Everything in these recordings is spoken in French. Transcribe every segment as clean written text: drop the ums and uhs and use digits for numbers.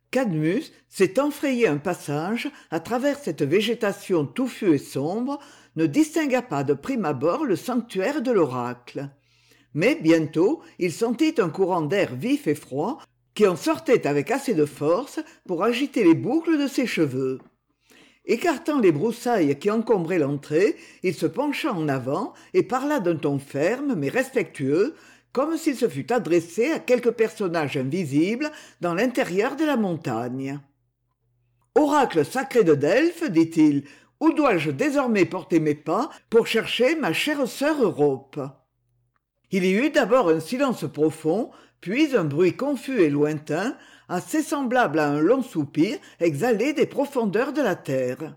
Cadmus s'est enfrayé un passage à travers cette végétation touffue et sombre, ne distingua pas de prime abord le sanctuaire de l'oracle. Mais bientôt il sentit un courant d'air vif et froid qui en sortait avec assez de force pour agiter les boucles de ses cheveux. Écartant les broussailles qui encombraient l'entrée, il se pencha en avant et parla d'un ton ferme mais respectueux, comme s'il se fût adressé à quelque personnage invisible dans l'intérieur de la montagne. « Oracle sacré de Delphes, dit-il, où dois-je désormais porter mes pas pour chercher ma chère sœur Europe ?» Il y eut d'abord un silence profond, puis un bruit confus et lointain, assez semblable à un long soupir exhalé des profondeurs de la terre.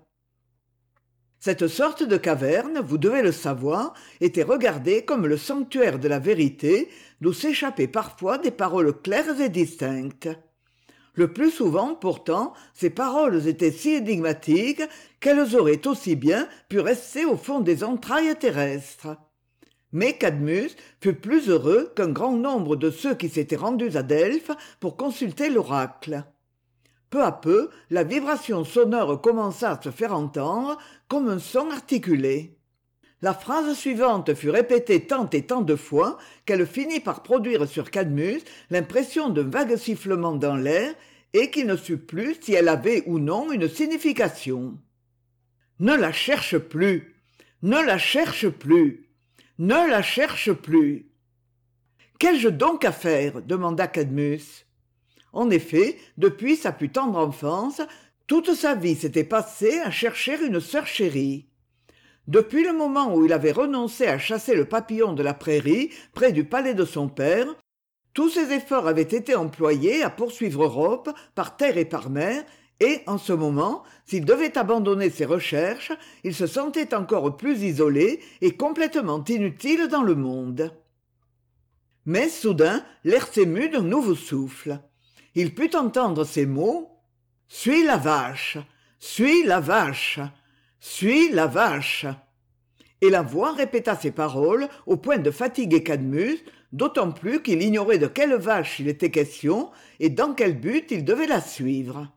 Cette sorte de caverne, vous devez le savoir, était regardée comme le sanctuaire de la vérité, d'où s'échappaient parfois des paroles claires et distinctes. Le plus souvent, pourtant, ces paroles étaient si énigmatiques qu'elles auraient aussi bien pu rester au fond des entrailles terrestres. Mais Cadmus fut plus heureux qu'un grand nombre de ceux qui s'étaient rendus à Delphes pour consulter l'oracle. Peu à peu, la vibration sonore commença à se faire entendre comme un son articulé. La phrase suivante fut répétée tant et tant de fois qu'elle finit par produire sur Cadmus l'impression d'un vague sifflement dans l'air et qu'il ne sut plus si elle avait ou non une signification. « Ne la cherche plus! Ne la cherche plus! Ne la cherche plus !»« Qu'ai-je donc à faire ?» demanda Cadmus. En effet, depuis sa plus tendre enfance, toute sa vie s'était passée à chercher une sœur chérie. Depuis le moment où il avait renoncé à chasser le papillon de la prairie près du palais de son père, tous ses efforts avaient été employés à poursuivre Europe par terre et par mer, et, en ce moment, s'il devait abandonner ses recherches, il se sentait encore plus isolé et complètement inutile dans le monde. Mais soudain, l'air s'émut d'un nouveau souffle. Il put entendre ces mots « Suis la vache, suis la vache, suis la vache !» Et la voix répéta ces paroles au point de fatiguer Cadmus, d'autant plus qu'il ignorait de quelle vache il était question et dans quel but il devait la suivre.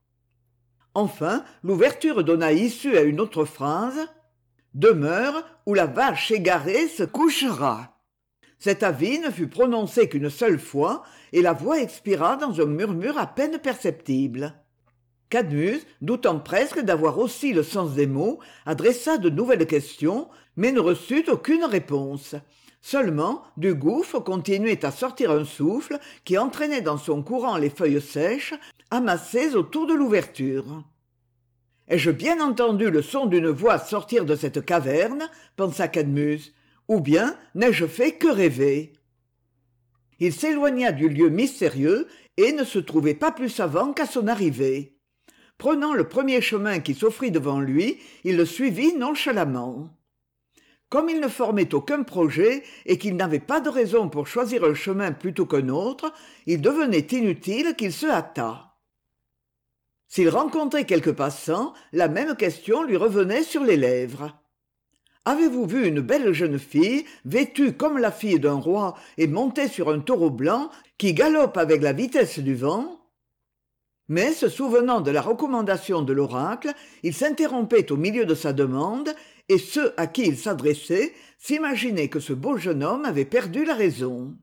Enfin, l'ouverture donna issue à une autre phrase « Demeure où la vache égarée se couchera !» Cet avis ne fut prononcé qu'une seule fois, et la voix expira dans un murmure à peine perceptible. Cadmus, doutant presque d'avoir aussi le sens des mots, adressa de nouvelles questions, mais ne reçut aucune réponse. Seulement, du gouffre continuait à sortir un souffle qui entraînait dans son courant les feuilles sèches, amassées autour de l'ouverture. « Ai-je bien entendu le son d'une voix sortir de cette caverne ?» pensa Cadmus. Ou bien n'ai-je fait que rêver ? Il s'éloigna du lieu mystérieux et ne se trouvait pas plus savant qu'à son arrivée. Prenant le premier chemin qui s'offrit devant lui, il le suivit nonchalamment. Comme il ne formait aucun projet et qu'il n'avait pas de raison pour choisir un chemin plutôt qu'un autre, il devenait inutile qu'il se hâtât. S'il rencontrait quelques passants, la même question lui revenait sur les lèvres. Avez-vous vu une belle jeune fille, vêtue comme la fille d'un roi et montée sur un taureau blanc, qui galope avec la vitesse du vent ? Mais, se souvenant de la recommandation de l'oracle, il s'interrompait au milieu de sa demande, et ceux à qui il s'adressait s'imaginaient que ce beau jeune homme avait perdu la raison.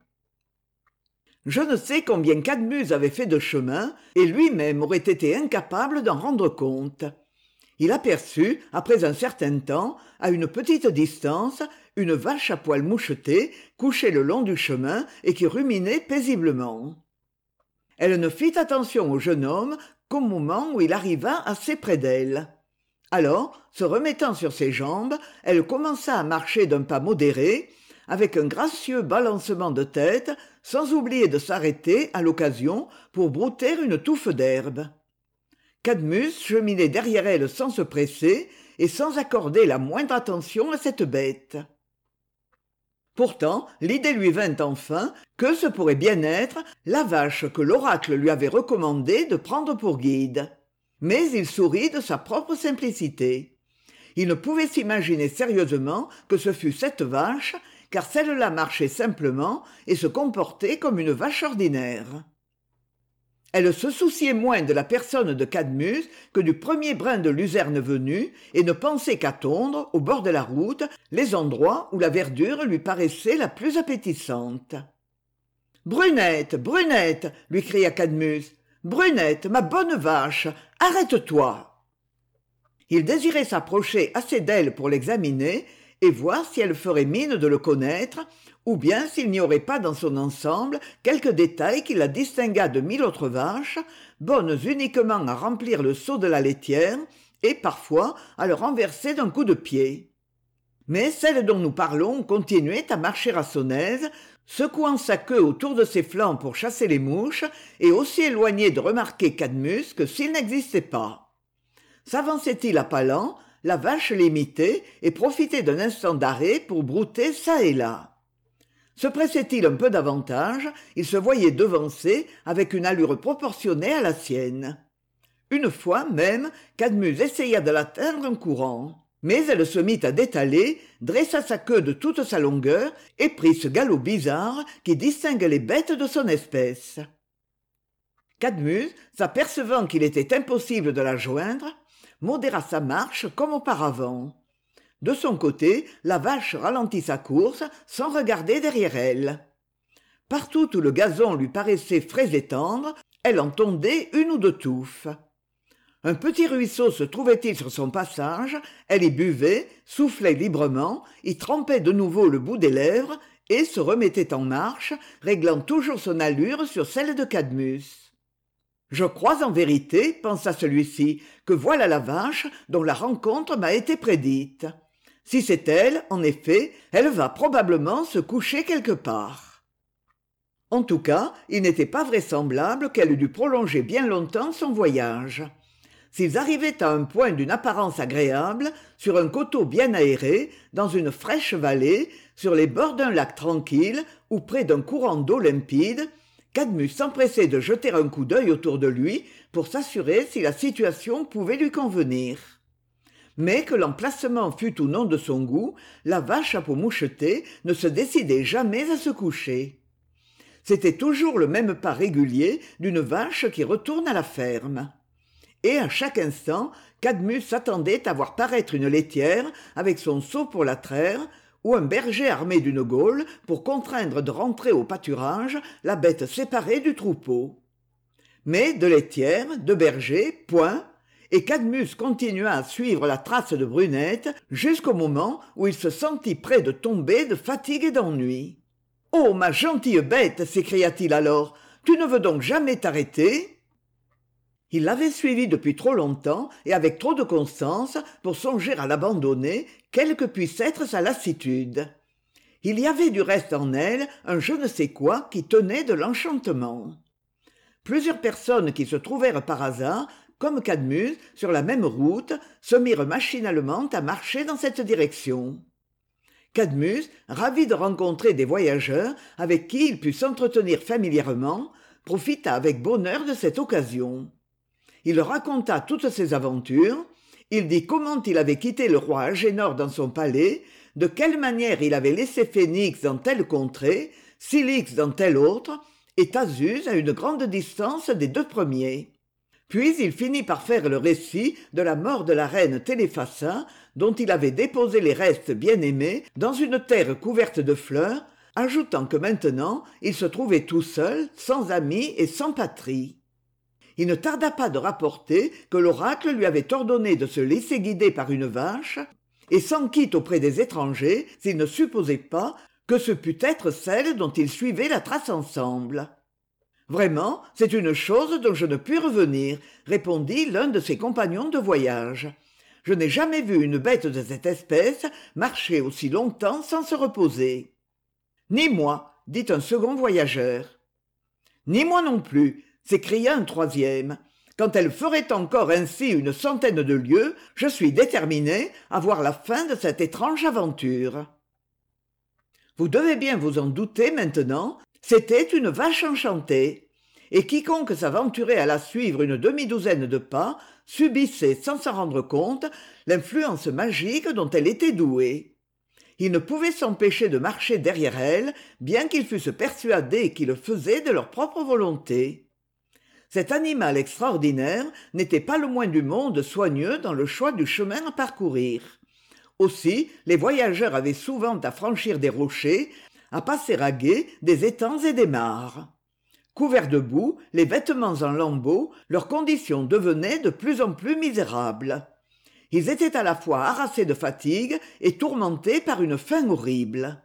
Je ne sais combien Cadmus avait fait de chemin, et lui-même aurait été incapable d'en rendre compte. Il aperçut, après un certain temps, à une petite distance, une vache à poil moucheté, couchée le long du chemin et qui ruminait paisiblement. Elle ne fit attention au jeune homme qu'au moment où il arriva assez près d'elle. Alors, se remettant sur ses jambes, elle commença à marcher d'un pas modéré, avec un gracieux balancement de tête, sans oublier de s'arrêter, à l'occasion, pour brouter une touffe d'herbe. Cadmus cheminait derrière elle sans se presser et sans accorder la moindre attention à cette bête. Pourtant, l'idée lui vint enfin que ce pourrait bien être la vache que l'oracle lui avait recommandé de prendre pour guide. Mais il sourit de sa propre simplicité. Il ne pouvait s'imaginer sérieusement que ce fût cette vache, car celle-là marchait simplement et se comportait comme une vache ordinaire. Elle se souciait moins de la personne de Cadmus que du premier brin de luzerne venu, et ne pensait qu'à tondre, au bord de la route, les endroits où la verdure lui paraissait la plus appétissante. « Brunette, Brunette !» lui cria Cadmus. « Brunette, ma bonne vache, arrête-toi !» Il désirait s'approcher assez d'elle pour l'examiner et voir si elle ferait mine de le connaître, ou bien s'il n'y aurait pas dans son ensemble quelques détails qui la distinguât de 1000 autres vaches, bonnes uniquement à remplir le seau de la laitière et parfois à le renverser d'un coup de pied. Mais celle dont nous parlons continuait à marcher à son aise, secouant sa queue autour de ses flancs pour chasser les mouches, et aussi éloignée de remarquer Cadmus que s'il n'existait pas. S'avançait-il à pas lents, la vache l'imitait et profitait d'un instant d'arrêt pour brouter çà et là. Se pressait-il un peu davantage, il se voyait devancer avec une allure proportionnée à la sienne. Une fois même, Cadmus essaya de l'atteindre en courant. Mais elle se mit à détaler, dressa sa queue de toute sa longueur et prit ce galop bizarre qui distingue les bêtes de son espèce. Cadmus, s'apercevant qu'il était impossible de la joindre, modéra sa marche comme auparavant. De son côté, la vache ralentit sa course sans regarder derrière elle. Partout où le gazon lui paraissait frais et tendre, elle en tondait une ou deux touffes. Un petit ruisseau se trouvait-il sur son passage, elle y buvait, soufflait librement, y trempait de nouveau le bout des lèvres et se remettait en marche, réglant toujours son allure sur celle de Cadmus. « Je crois en vérité, pensa celui-ci, que voilà la vache dont la rencontre m'a été prédite. Si c'est elle, en effet, elle va probablement se coucher quelque part. » En tout cas, il n'était pas vraisemblable qu'elle dût prolonger bien longtemps son voyage. S'ils arrivaient à un point d'une apparence agréable, sur un coteau bien aéré, dans une fraîche vallée, sur les bords d'un lac tranquille ou près d'un courant d'eau limpide, Cadmus s'empressait de jeter un coup d'œil autour de lui pour s'assurer si la situation pouvait lui convenir. Mais que l'emplacement fût ou non de son goût, la vache à peau mouchetée ne se décidait jamais à se coucher. C'était toujours le même pas régulier d'une vache qui retourne à la ferme. Et à chaque instant, Cadmus s'attendait à voir paraître une laitière avec son seau pour la traire, ou un berger armé d'une gaule pour contraindre de rentrer au pâturage la bête séparée du troupeau. Mais de laitière, de berger, point, et Cadmus continua à suivre la trace de Brunette jusqu'au moment où il se sentit près de tomber de fatigue et d'ennui. « Oh, ma gentille bête !» s'écria-t-il alors, « tu ne veux donc jamais t'arrêter ?» Il l'avait suivie depuis trop longtemps et avec trop de constance pour songer à l'abandonner, quelle que puisse être sa lassitude. Il y avait du reste en elle un je ne sais quoi qui tenait de l'enchantement. Plusieurs personnes qui se trouvèrent par hasard, comme Cadmus, sur la même route, se mirent machinalement à marcher dans cette direction. Cadmus, ravi de rencontrer des voyageurs avec qui il put s'entretenir familièrement, profita avec bonheur de cette occasion. Il leur raconta toutes ses aventures, il dit comment il avait quitté le roi Agénor dans son palais, de quelle manière il avait laissé Phénix dans telle contrée, Cilix dans telle autre, et Thasus à une grande distance des deux premiers. Puis il finit par faire le récit de la mort de la reine Téléphassa, dont il avait déposé les restes bien-aimés dans une terre couverte de fleurs, ajoutant que maintenant il se trouvait tout seul, sans amis et sans patrie. Il ne tarda pas de rapporter que l'oracle lui avait ordonné de se laisser guider par une vache, et s'en quitte auprès des étrangers s'il ne supposait pas que ce pût être celle dont ils suivaient la trace ensemble. « Vraiment, c'est une chose dont je ne puis revenir, » répondit l'un de ses compagnons de voyage. « Je n'ai jamais vu une bête de cette espèce marcher aussi longtemps sans se reposer. »« Ni moi, » dit un second voyageur. « Ni moi non plus, » s'écria un troisième. « Quand elle ferait encore ainsi une centaine de lieues, je suis déterminé à voir la fin de cette étrange aventure. » Vous devez bien vous en douter maintenant, c'était une vache enchantée, et quiconque s'aventurait à la suivre une demi-douzaine de pas subissait sans s'en rendre compte l'influence magique dont elle était douée. Ils ne pouvaient s'empêcher de marcher derrière elle, bien qu'ils fussent persuadés qu'ils le faisaient de leur propre volonté. Cet animal extraordinaire n'était pas le moins du monde soigneux dans le choix du chemin à parcourir. Aussi, les voyageurs avaient souvent à franchir des rochers, à passer à gué des étangs et des mares. Couverts de boue, les vêtements en lambeaux, leur condition devenait de plus en plus misérable. Ils étaient à la fois harassés de fatigue et tourmentés par une faim horrible.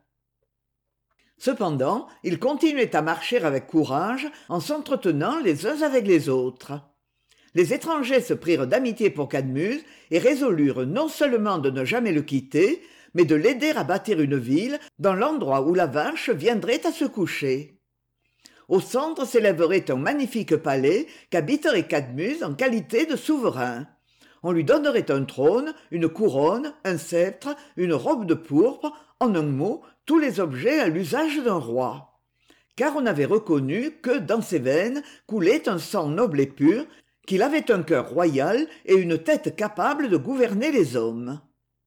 Cependant, ils continuaient à marcher avec courage en s'entretenant les uns avec les autres. Les étrangers se prirent d'amitié pour Cadmus et résolurent non seulement de ne jamais le quitter, mais de l'aider à bâtir une ville dans l'endroit où la vache viendrait à se coucher. Au centre s'élèverait un magnifique palais qu'habiterait Cadmus en qualité de souverain. On lui donnerait un trône, une couronne, un sceptre, une robe de pourpre, en un mot, tous les objets à l'usage d'un roi. Car on avait reconnu que dans ses veines coulait un sang noble et pur, qu'il avait un cœur royal et une tête capable de gouverner les hommes.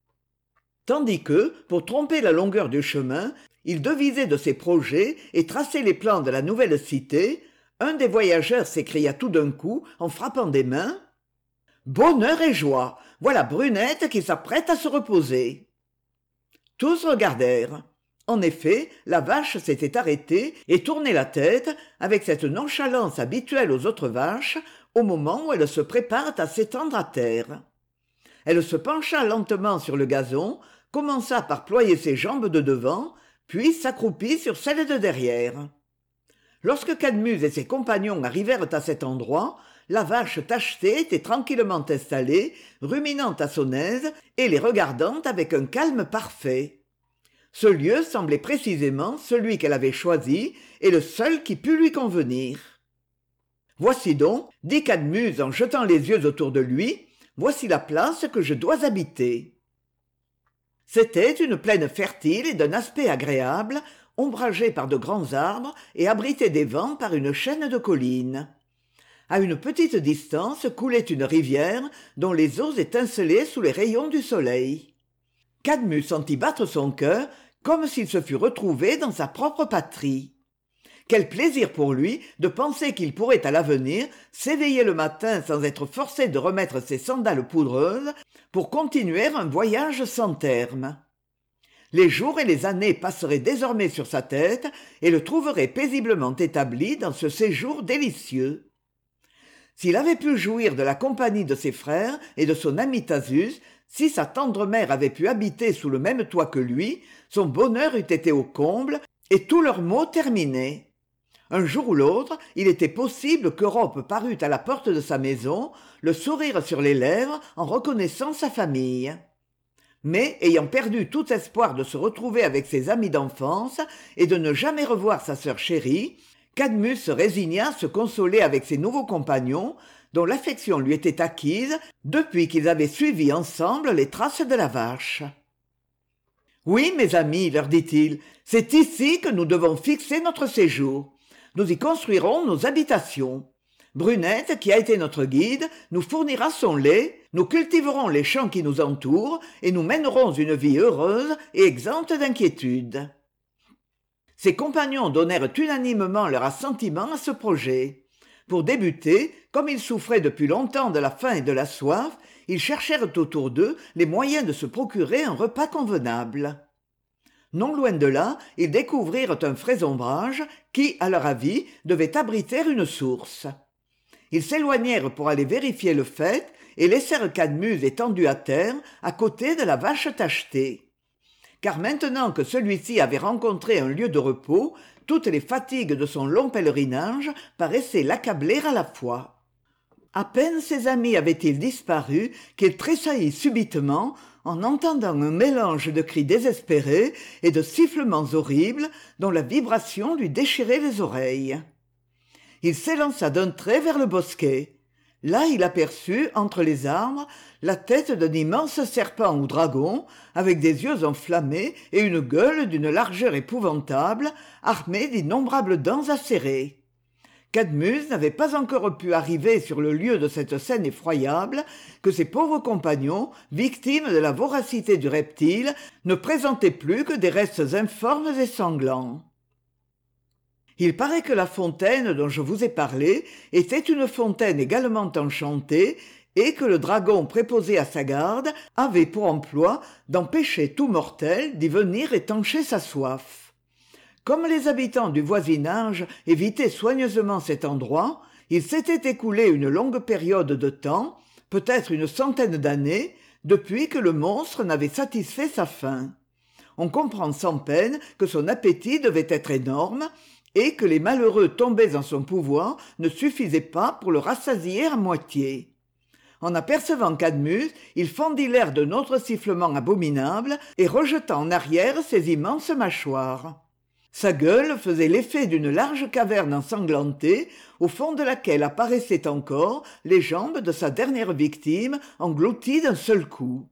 Tandis que, pour tromper la longueur du chemin, il devisait de ses projets et traçait les plans de la nouvelle cité, un des voyageurs s'écria tout d'un coup en frappant des mains « Bonheur et joie, voilà Brunette qui s'apprête à se reposer !» Tous regardèrent. En effet, la vache s'était arrêtée et tournait la tête avec cette nonchalance habituelle aux autres vaches au moment où elles se préparent à s'étendre à terre. Elle se pencha lentement sur le gazon, commença par ployer ses jambes de devant, puis s'accroupit sur celles de derrière. Lorsque Cadmus et ses compagnons arrivèrent à cet endroit, la vache tachetée était tranquillement installée, ruminant à son aise et les regardant avec un calme parfait. Ce lieu semblait précisément celui qu'elle avait choisi et le seul qui pût lui convenir. « Voici donc, dit Cadmus en jetant les yeux autour de lui, voici la place que je dois habiter. » C'était une plaine fertile et d'un aspect agréable, ombragée par de grands arbres et abritée des vents par une chaîne de collines. À une petite distance coulait une rivière dont les eaux étincelaient sous les rayons du soleil. Cadmus sentit battre son cœur comme s'il se fût retrouvé dans sa propre patrie. Quel plaisir pour lui de penser qu'il pourrait à l'avenir s'éveiller le matin sans être forcé de remettre ses sandales poudreuses pour continuer un voyage sans terme. Les jours et les années passeraient désormais sur sa tête et le trouveraient paisiblement établi dans ce séjour délicieux. S'il avait pu jouir de la compagnie de ses frères et de son ami Thasus, si sa tendre mère avait pu habiter sous le même toit que lui, son bonheur eût été au comble et tous leurs maux terminés. Un jour ou l'autre, il était possible qu'Europe parût à la porte de sa maison, le sourire sur les lèvres en reconnaissant sa famille. Mais, ayant perdu tout espoir de se retrouver avec ses amis d'enfance et de ne jamais revoir sa sœur chérie, Cadmus se résigna à se consoler avec ses nouveaux compagnons, dont l'affection lui était acquise depuis qu'ils avaient suivi ensemble les traces de la vache. « Oui, mes amis, leur dit-il, c'est ici que nous devons fixer notre séjour. Nous y construirons nos habitations. Brunette, qui a été notre guide, nous fournira son lait, nous cultiverons les champs qui nous entourent et nous mènerons une vie heureuse et exempte d'inquiétude. » Ses compagnons donnèrent unanimement leur assentiment à ce projet. Pour débuter, comme ils souffraient depuis longtemps de la faim et de la soif, ils cherchèrent autour d'eux les moyens de se procurer un repas convenable. Non loin de là, ils découvrirent un frais ombrage qui, à leur avis, devait abriter une source. Ils s'éloignèrent pour aller vérifier le fait et laissèrent Cadmus étendu à terre à côté de la vache tachetée. Car maintenant que celui-ci avait rencontré un lieu de repos, toutes les fatigues de son long pèlerinage paraissaient l'accabler à la fois. À peine ses amis avaient-ils disparu qu'il tressaillit subitement en entendant un mélange de cris désespérés et de sifflements horribles dont la vibration lui déchirait les oreilles. Il s'élança d'un trait vers le bosquet. Là il aperçut, entre les arbres, la tête d'un immense serpent ou dragon, avec des yeux enflammés et une gueule d'une largeur épouvantable, armée d'innombrables dents acérées. Cadmus n'avait pas encore pu arriver sur le lieu de cette scène effroyable que ses pauvres compagnons, victimes de la voracité du reptile, ne présentaient plus que des restes informes et sanglants. Il paraît que la fontaine dont je vous ai parlé était une fontaine également enchantée et que le dragon préposé à sa garde avait pour emploi d'empêcher tout mortel d'y venir étancher sa soif. Comme les habitants du voisinage évitaient soigneusement cet endroit, il s'était écoulé une longue période de temps, peut-être une centaine d'années, depuis que le monstre n'avait satisfait sa faim. On comprend sans peine que son appétit devait être énorme et que les malheureux tombés en son pouvoir ne suffisaient pas pour le rassasier à moitié. En apercevant Cadmus, il fendit l'air d'un autre sifflement abominable et rejeta en arrière ses immenses mâchoires. Sa gueule faisait l'effet d'une large caverne ensanglantée, au fond de laquelle apparaissaient encore les jambes de sa dernière victime englouties d'un seul coup.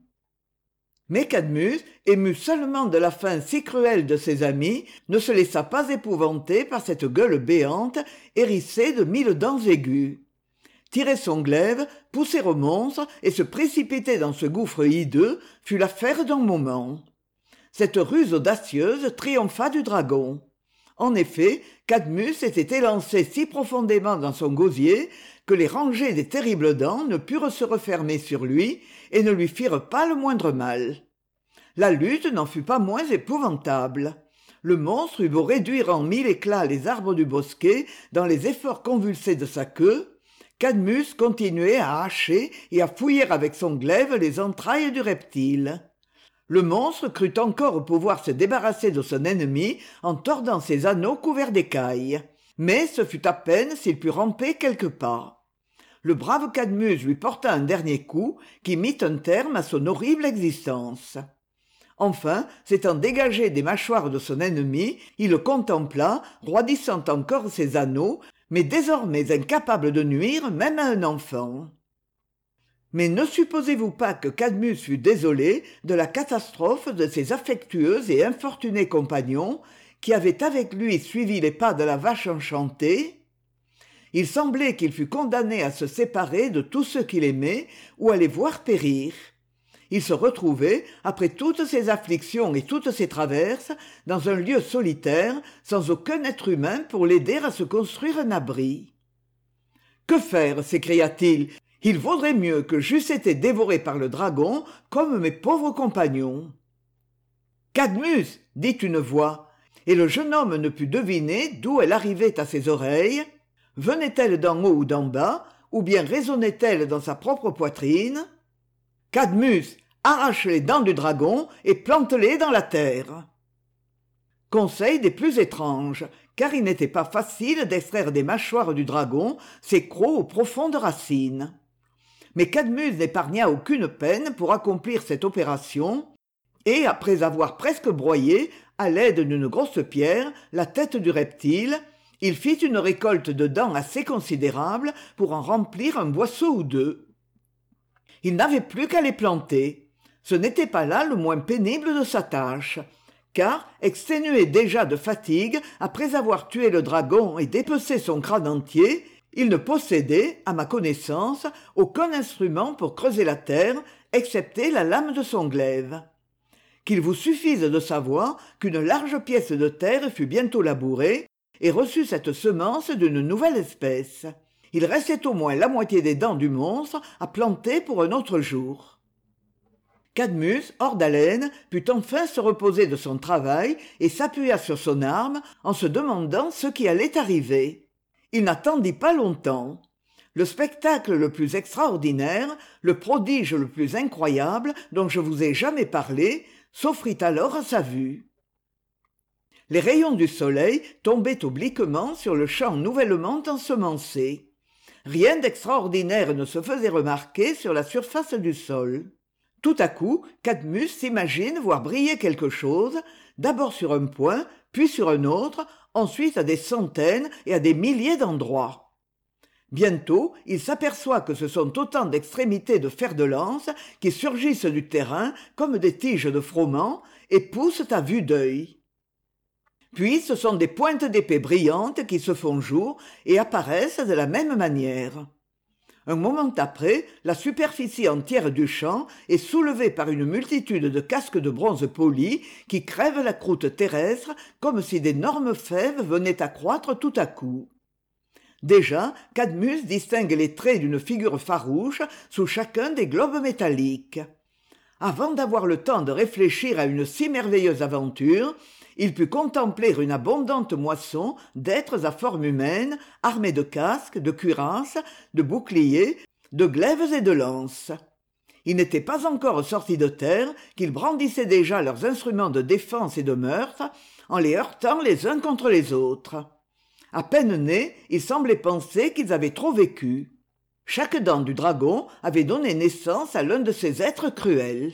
Mais Cadmus, ému seulement de la fin si cruelle de ses amis, ne se laissa pas épouvanter par cette gueule béante, hérissée de 1000 dents aiguës. Tirer son glaive, pousser au monstre et se précipiter dans ce gouffre hideux fut l'affaire d'un moment. Cette ruse audacieuse triompha du dragon. En effet, Cadmus s'était élancé si profondément dans son gosier que les rangées des terribles dents ne purent se refermer sur lui et ne lui firent pas le moindre mal. La lutte n'en fut pas moins épouvantable. Le monstre eut beau réduire en 1000 éclats les arbres du bosquet dans les efforts convulsés de sa queue, Cadmus continuait à hacher et à fouiller avec son glaive les entrailles du reptile. Le monstre crut encore pouvoir se débarrasser de son ennemi en tordant ses anneaux couverts d'écailles. Mais ce fut à peine s'il put ramper quelques pas. Le brave Cadmus lui porta un dernier coup qui mit un terme à son horrible existence. Enfin, s'étant dégagé des mâchoires de son ennemi, il le contempla, roidissant encore ses anneaux, mais désormais incapable de nuire même à un enfant. Mais ne supposez-vous pas que Cadmus fût désolé de la catastrophe de ses affectueux et infortunés compagnons qui avaient avec lui suivi les pas de la vache enchantée ? Il semblait qu'il fût condamné à se séparer de tous ceux qu'il aimait ou à les voir périr. Il se retrouvait, après toutes ces afflictions et toutes ces traverses, dans un lieu solitaire, sans aucun être humain pour l'aider à se construire un abri. « Que faire ?» s'écria-t-il. « Il vaudrait mieux que j'eusse été dévoré par le dragon, comme mes pauvres compagnons. »« Cadmus !» dit une voix, et le jeune homme ne put deviner d'où elle arrivait à ses oreilles. Venait-elle d'en haut ou d'en bas, ou bien résonnait-elle dans sa propre poitrine ? Cadmus, arrache les dents du dragon et plante-les dans la terre. Conseil des plus étranges, car il n'était pas facile d'extraire des mâchoires du dragon ces crocs aux profondes racines. Mais Cadmus n'épargna aucune peine pour accomplir cette opération, et après avoir presque broyé, à l'aide d'une grosse pierre, la tête du reptile, il fit une récolte de dents assez considérable pour en remplir un boisseau ou deux. Il n'avait plus qu'à les planter. Ce n'était pas là le moins pénible de sa tâche, car, exténué déjà de fatigue après avoir tué le dragon et dépecé son crâne entier, il ne possédait, à ma connaissance, aucun instrument pour creuser la terre, excepté la lame de son glaive. Qu'il vous suffise de savoir qu'une large pièce de terre fut bientôt labourée et reçut cette semence d'une nouvelle espèce. Il restait au moins la moitié des dents du monstre à planter pour un autre jour. Cadmus, hors d'haleine, put enfin se reposer de son travail et s'appuya sur son arme en se demandant ce qui allait arriver. Il n'attendit pas longtemps. Le spectacle le plus extraordinaire, le prodige le plus incroyable dont je vous ai jamais parlé, s'offrit alors à sa vue. Les rayons du soleil tombaient obliquement sur le champ nouvellement ensemencé. Rien d'extraordinaire ne se faisait remarquer sur la surface du sol. Tout à coup, Cadmus s'imagine voir briller quelque chose, d'abord sur un point, puis sur un autre, ensuite à des centaines et à des milliers d'endroits. Bientôt, il s'aperçoit que ce sont autant d'extrémités de fer de lance qui surgissent du terrain comme des tiges de froment et poussent à vue d'œil. Puis ce sont des pointes d'épée brillantes qui se font jour et apparaissent de la même manière. Un moment après, la superficie entière du champ est soulevée par une multitude de casques de bronze polis qui crèvent la croûte terrestre comme si d'énormes fèves venaient à croître tout à coup. Déjà, Cadmus distingue les traits d'une figure farouche sous chacun des globes métalliques. Avant d'avoir le temps de réfléchir à une si merveilleuse aventure, il put contempler une abondante moisson d'êtres à forme humaine, armés de casques, de cuirasses, de boucliers, de glaives et de lances. Ils n'étaient pas encore sortis de terre qu'ils brandissaient déjà leurs instruments de défense et de meurtre en les heurtant les uns contre les autres. À peine nés, ils semblaient penser qu'ils avaient trop vécu. Chaque dent du dragon avait donné naissance à l'un de ces êtres cruels.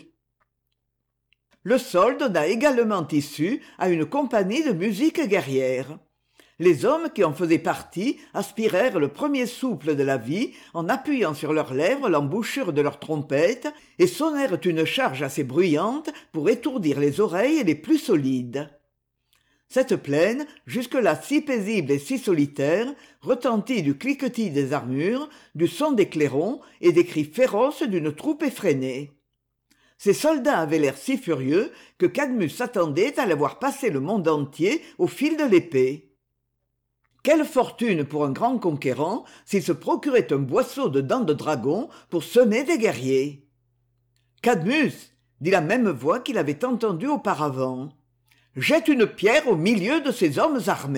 Le sol donna également issue à une compagnie de musique guerrière. Les hommes qui en faisaient partie aspirèrent le premier souffle de la vie en appuyant sur leurs lèvres l'embouchure de leurs trompettes et sonnèrent une charge assez bruyante pour étourdir les oreilles les plus solides. Cette plaine, jusque-là si paisible et si solitaire, retentit du cliquetis des armures, du son des clairons et des cris féroces d'une troupe effrénée. Ces soldats avaient l'air si furieux que Cadmus s'attendait à les voir passer le monde entier au fil de l'épée. Quelle fortune pour un grand conquérant s'il se procurait un boisseau de dents de dragon pour semer des guerriers. « Cadmus !» dit la même voix qu'il avait entendue auparavant. « Jette une pierre au milieu de ces hommes armés. »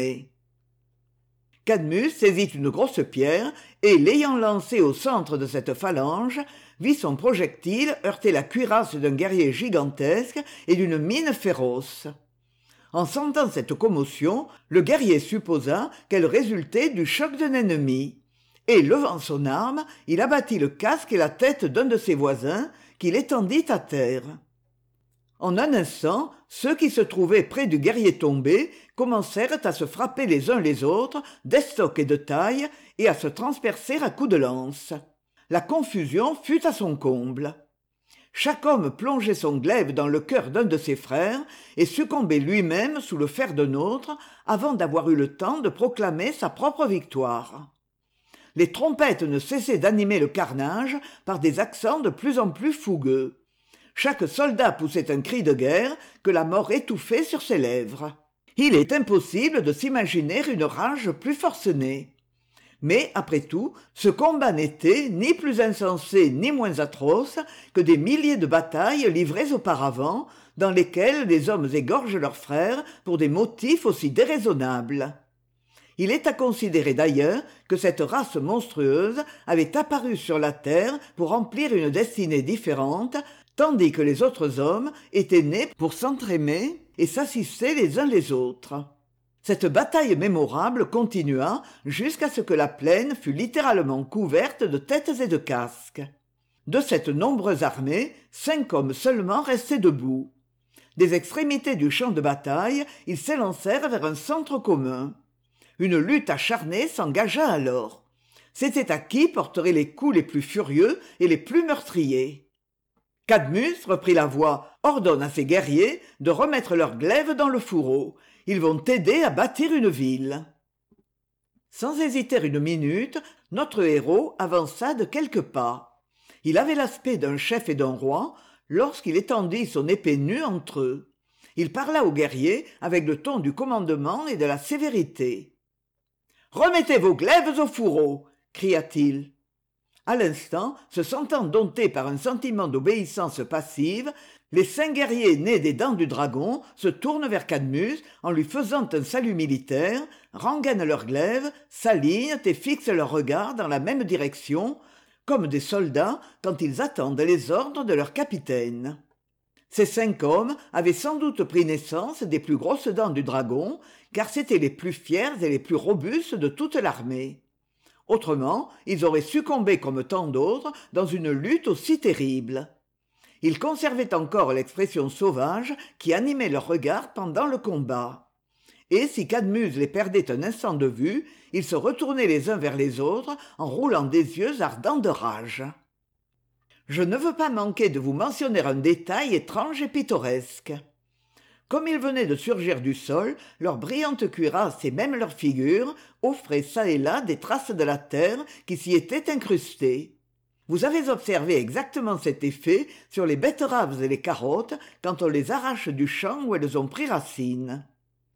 Cadmus saisit une grosse pierre et, l'ayant lancée au centre de cette phalange, vit son projectile heurter la cuirasse d'un guerrier gigantesque et d'une mine féroce. En sentant cette commotion, le guerrier supposa qu'elle résultait du choc d'un ennemi, et, levant son arme, il abattit le casque et la tête d'un de ses voisins, qu'il étendit à terre. En un instant, ceux qui se trouvaient près du guerrier tombé commencèrent à se frapper les uns les autres d'estoc et de taille et à se transpercer à coups de lance. La confusion fut à son comble. Chaque homme plongeait son glaive dans le cœur d'un de ses frères et succombait lui-même sous le fer d'un autre avant d'avoir eu le temps de proclamer sa propre victoire. Les trompettes ne cessaient d'animer le carnage par des accents de plus en plus fougueux. Chaque soldat poussait un cri de guerre que la mort étouffait sur ses lèvres. Il est impossible de s'imaginer une rage plus forcenée. Mais, après tout, ce combat n'était ni plus insensé ni moins atroce que des milliers de batailles livrées auparavant, dans lesquelles les hommes égorgent leurs frères pour des motifs aussi déraisonnables. Il est à considérer d'ailleurs que cette race monstrueuse avait apparu sur la terre pour remplir une destinée différente, tandis que les autres hommes étaient nés pour s'entraimer et s'assister les uns les autres. Cette bataille mémorable continua jusqu'à ce que la plaine fût littéralement couverte de têtes et de casques. De cette nombreuse armée, 5 hommes seulement restaient debout. Des extrémités du champ de bataille, ils s'élancèrent vers un centre commun. Une lutte acharnée s'engagea alors. C'était à qui porterait les coups les plus furieux et les plus meurtriers. Cadmus, reprit la voix, ordonne à ses guerriers de remettre leurs glaives dans le fourreau. Ils vont t'aider à bâtir une ville. Sans hésiter une minute, notre héros avança de quelques pas. Il avait l'aspect d'un chef et d'un roi lorsqu'il étendit son épée nue entre eux. Il parla aux guerriers avec le ton du commandement et de la sévérité. « Remettez vos glaives au fourreau !» cria-t-il. À l'instant, se sentant domptés par un sentiment d'obéissance passive, les 5 guerriers nés des dents du dragon se tournent vers Cadmus en lui faisant un salut militaire, rengainent leurs glaives, s'alignent et fixent leur regard dans la même direction, comme des soldats quand ils attendent les ordres de leur capitaine. Ces 5 hommes avaient sans doute pris naissance des plus grosses dents du dragon, car c'étaient les plus fiers et les plus robustes de toute l'armée. Autrement, ils auraient succombé comme tant d'autres dans une lutte aussi terrible. Ils conservaient encore l'expression sauvage qui animait leur regard pendant le combat. Et si Cadmus les perdait un instant de vue, ils se retournaient les uns vers les autres en roulant des yeux ardents de rage. Je ne veux pas manquer de vous mentionner un détail étrange et pittoresque. Comme ils venaient de surgir du sol, leur brillante cuirasse et même leur figure offraient çà et là des traces de la terre qui s'y étaient incrustées. Vous avez observé exactement cet effet sur les betteraves et les carottes quand on les arrache du champ où elles ont pris racine.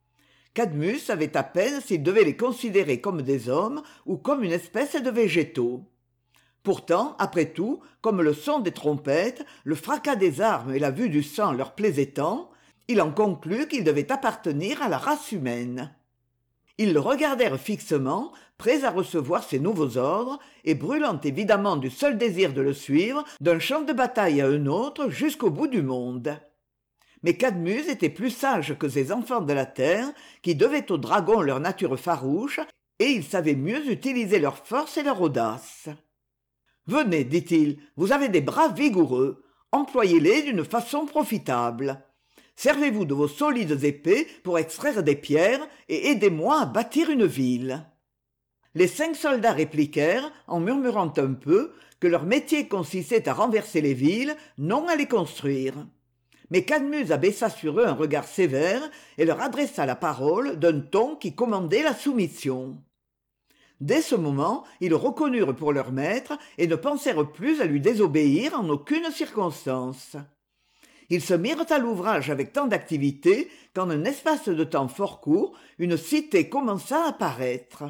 Cadmus savait à peine s'il devait les considérer comme des hommes ou comme une espèce de végétaux. Pourtant, après tout, comme le son des trompettes, le fracas des armes et la vue du sang leur plaisaient tant, il en conclut qu'ils devaient appartenir à la race humaine. Ils le regardèrent fixement, prêts à recevoir ses nouveaux ordres, et brûlant évidemment du seul désir de le suivre, d'un champ de bataille à un autre jusqu'au bout du monde. Mais Cadmus était plus sage que ces enfants de la terre, qui devaient aux dragons leur nature farouche, et il savait mieux utiliser leur force et leur audace. « Venez, dit-il, vous avez des bras vigoureux, employez-les d'une façon profitable. Servez-vous de vos solides épées pour extraire des pierres et aidez-moi à bâtir une ville. » Les 5 soldats répliquèrent, en murmurant un peu, que leur métier consistait à renverser les villes, non à les construire. Mais Cadmus abaissa sur eux un regard sévère et leur adressa la parole d'un ton qui commandait la soumission. Dès ce moment, ils reconnurent pour leur maître et ne pensèrent plus à lui désobéir en aucune circonstance. Ils se mirent à l'ouvrage avec tant d'activité qu'en un espace de temps fort court, une cité commença à apparaître.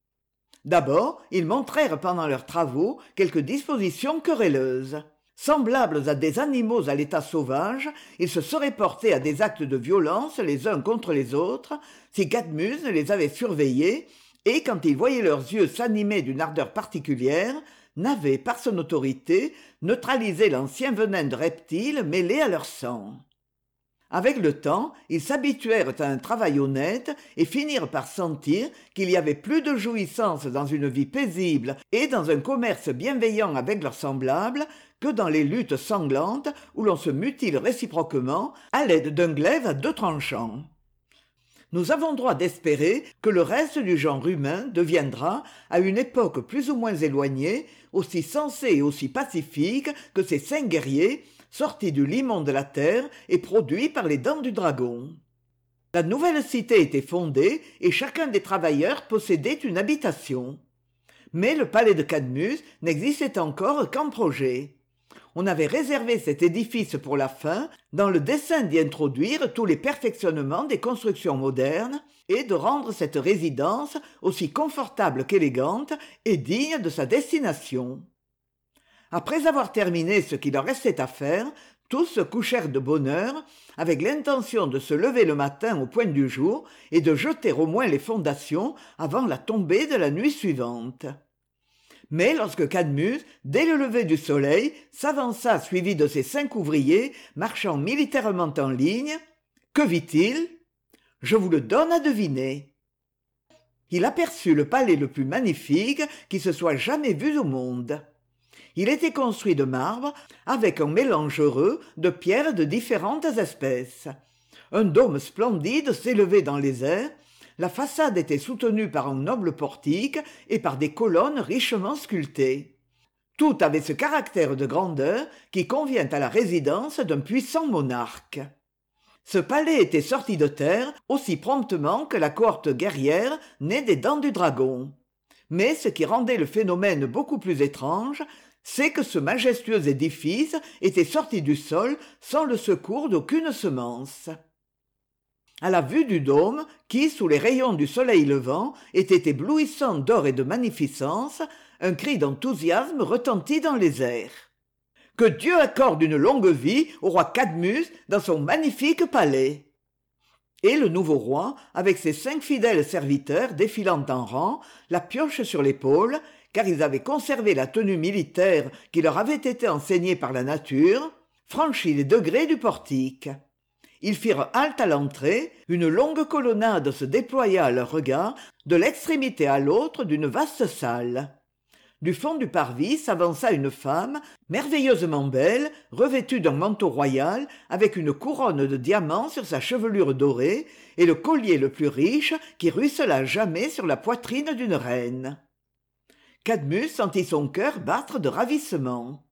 D'abord, ils montrèrent pendant leurs travaux quelques dispositions querelleuses. Semblables à des animaux à l'état sauvage, ils se seraient portés à des actes de violence les uns contre les autres, si Cadmus ne les avait surveillés, et quand ils voyaient leurs yeux s'animer d'une ardeur particulière, n'avait, par son autorité, neutralisé l'ancien venin de reptiles mêlé à leur sang. Avec le temps, ils s'habituèrent à un travail honnête et finirent par sentir qu'il y avait plus de jouissance dans une vie paisible et dans un commerce bienveillant avec leurs semblables que dans les luttes sanglantes où l'on se mutile réciproquement à l'aide d'un glaive à 2 tranchants. Nous avons droit d'espérer que le reste du genre humain deviendra, à une époque plus ou moins éloignée, aussi sensé et aussi pacifique que ces 5 guerriers, sortis du limon de la terre et produits par les dents du dragon. La nouvelle cité était fondée et chacun des travailleurs possédait une habitation. Mais le palais de Cadmus n'existait encore qu'en projet. On avait réservé cet édifice pour la fin, dans le dessein d'y introduire tous les perfectionnements des constructions modernes et de rendre cette résidence aussi confortable qu'élégante et digne de sa destination. Après avoir terminé ce qu'il leur restait à faire, tous se couchèrent de bonne heure, avec l'intention de se lever le matin au point du jour et de jeter au moins les fondations avant la tombée de la nuit suivante. Mais lorsque Cadmus, dès le lever du soleil, s'avança suivi de ses 5 ouvriers, marchant militairement en ligne, que vit-il ? Je vous le donne à deviner. Il aperçut le palais le plus magnifique qui se soit jamais vu au monde. Il était construit de marbre, avec un mélange heureux de pierres de différentes espèces. Un dôme splendide s'élevait dans les airs, la façade était soutenue par un noble portique et par des colonnes richement sculptées. Tout avait ce caractère de grandeur qui convient à la résidence d'un puissant monarque. Ce palais était sorti de terre aussi promptement que la cohorte guerrière née des dents du dragon. Mais ce qui rendait le phénomène beaucoup plus étrange, c'est que ce majestueux édifice était sorti du sol sans le secours d'aucune semence. À la vue du dôme, qui, sous les rayons du soleil levant, était éblouissant d'or et de magnificence, un cri d'enthousiasme retentit dans les airs. Que Dieu accorde une longue vie au roi Cadmus dans son magnifique palais. Et le nouveau roi, avec ses 5 fidèles serviteurs défilant en rang, la pioche sur l'épaule, car ils avaient conservé la tenue militaire qui leur avait été enseignée par la nature, franchit les degrés du portique. Ils firent halte à l'entrée, une longue colonnade se déploya à leurs regards de l'extrémité à l'autre d'une vaste salle. Du fond du parvis s'avança une femme, merveilleusement belle, revêtue d'un manteau royal, avec une couronne de diamants sur sa chevelure dorée et le collier le plus riche qui ruissela jamais sur la poitrine d'une reine. Cadmus sentit son cœur battre de ravissement.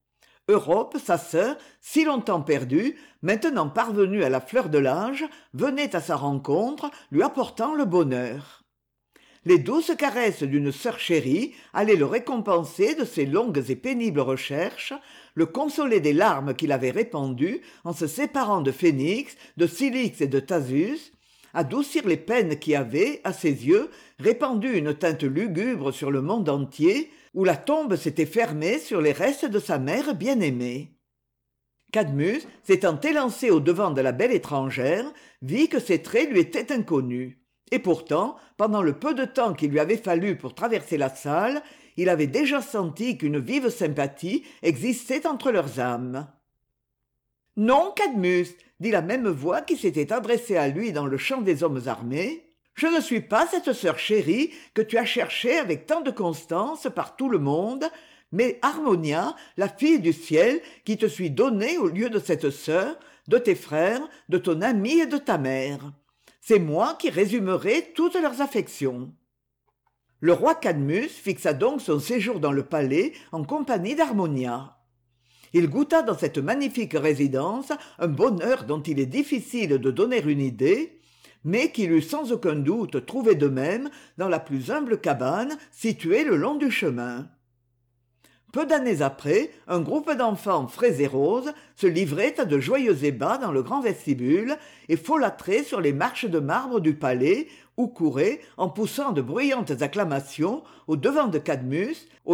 Europe, sa sœur, si longtemps perdue, maintenant parvenue à la fleur de l'âge, venait à sa rencontre, lui apportant le bonheur. Les douces caresses d'une sœur chérie allaient le récompenser de ses longues et pénibles recherches, le consoler des larmes qu'il avait répandues en se séparant de Phénix, de Cilix et de Thasus, adoucir les peines qui avaient, à ses yeux, répandu une teinte lugubre sur le monde entier, où la tombe s'était fermée sur les restes de sa mère bien-aimée. Cadmus, s'étant élancé au-devant de la belle étrangère, vit que ses traits lui étaient inconnus. Et pourtant, pendant le peu de temps qu'il lui avait fallu pour traverser la salle, il avait déjà senti qu'une vive sympathie existait entre leurs âmes. « Non, Cadmus, dit la même voix qui s'était adressée à lui dans le champ des hommes armés, je ne suis pas cette sœur chérie que tu as cherchée avec tant de constance par tout le monde, mais Harmonia, la fille du ciel, qui te suis donnée au lieu de cette sœur, de tes frères, de ton ami et de ta mère. C'est moi qui résumerai toutes leurs affections. » Le roi Cadmus fixa donc son séjour dans le palais en compagnie d'Harmonia. Il goûta dans cette magnifique résidence un bonheur dont il est difficile de donner une idée, mais qu'il eût sans aucun doute trouvé de même dans la plus humble cabane située le long du chemin. Peu d'années après, un groupe d'enfants frais et roses se livrait à de joyeux ébats dans le grand vestibule et folâtrait sur les marches de marbre du palais ou courait, en poussant de bruyantes acclamations, au-devant de Cadmus,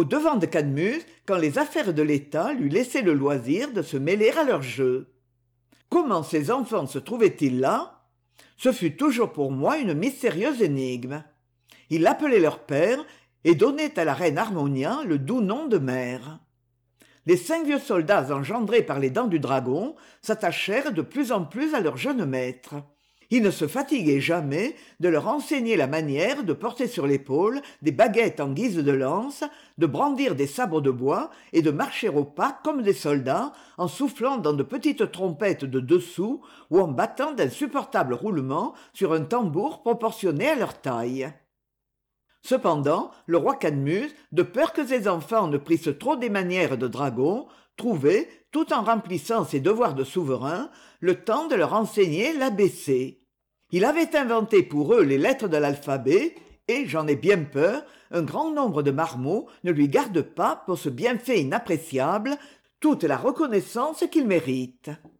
quand les affaires de l'État lui laissaient le loisir de se mêler à leurs jeux. Comment ces enfants se trouvaient-ils là ? Ce fut toujours pour moi une mystérieuse énigme. Ils l'appelaient leur père et donnaient à la reine Harmonia le doux nom de mère. Les 5 vieux soldats engendrés par les dents du dragon s'attachèrent de plus en plus à leur jeune maître. Il ne se fatiguait jamais de leur enseigner la manière de porter sur l'épaule des baguettes en guise de lance, de brandir des sabres de bois et de marcher au pas comme des soldats en soufflant dans de petites trompettes de 2 sous ou en battant d'insupportables roulements sur un tambour proportionné à leur taille. Cependant, le roi Cadmus, de peur que ses enfants ne prissent trop des manières de dragon, trouvait, tout en remplissant ses devoirs de souverain, le temps de leur enseigner l'ABC. Il avait inventé pour eux les lettres de l'alphabet, et, j'en ai bien peur, un grand nombre de marmots ne lui gardent pas, pour ce bienfait inappréciable, toute la reconnaissance qu'il mérite.